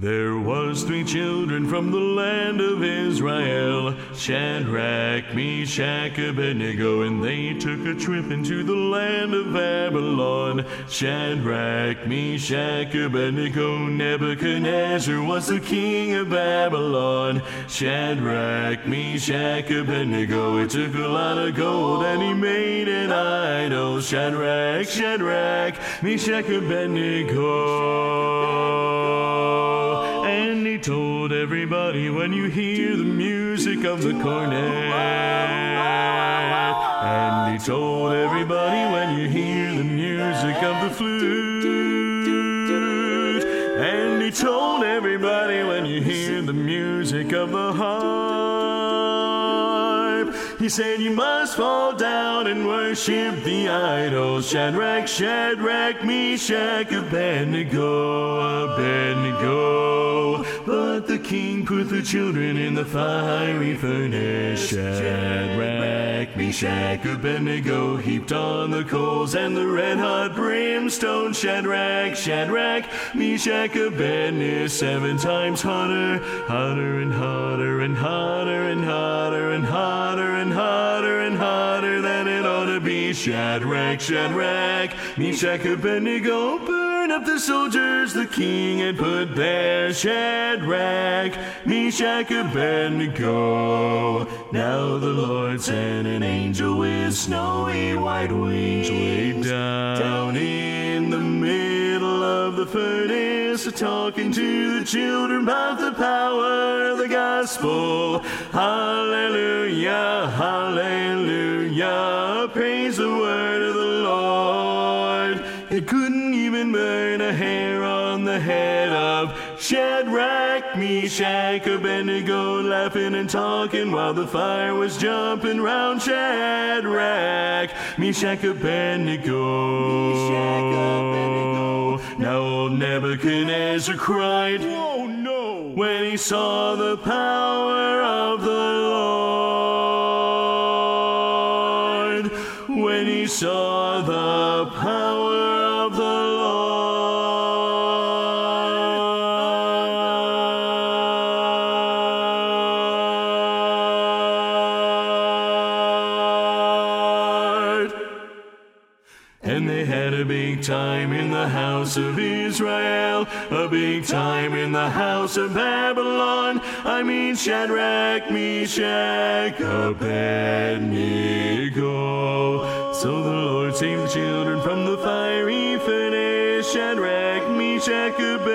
There was three children from the land of Israel, Shadrach, Meshach, Abednego, and they took a trip into the land of Babylon. Shadrach, Meshach, Abednego, Nebuchadnezzar was the king of Babylon. Shadrach, Meshach, Abednego, it took a lot of gold and he made an idol. Shadrach, Shadrach, Meshach, Abednego. And he told everybody, when you hear the music of the cornet. And he told everybody, when you hear the music of the flute. And he told everybody, when you hear the music of the harp. He said you must fall down and worship the idols. Shadrach, Shadrach, Meshach, Abednego, Abednego. But the king put the children in the fiery furnace. Shadrach, Meshach, Abednego heaped on the coals and the red-hot brimstone. Shadrach, Shadrach, Meshach, Abednego, 7 times hotter, hotter and hotter and hotter and hotter and hotter and hotter and hotter than it ought to be. Shadrach, Shadrach, Meshach, Abednego, burn up the soldiers the king had put there. Shadrach, Meshach, Abednego. Now the Lord sent an angel with snowy white wings way down in the middle of the furnace, talking to the children about the power of the gospel. Hallelujah, hallelujah, praise the word of the Lord. It couldn't even burn a hair on the head of Shadrach, Meshach, Abednego, laughing and talking while the fire was jumping round. Shadrach, Meshach, Abednego. Now old Nebuchadnezzar cried, "Oh no!" when he saw the power of the Lord. When he saw the power of the Lord. And they had a big time in the house of Israel, a big time in the house of Babylon. I mean Shadrach, Meshach, Abednego. So the Lord saved the children from the fiery furnace. Shadrach, Meshach, Abednego.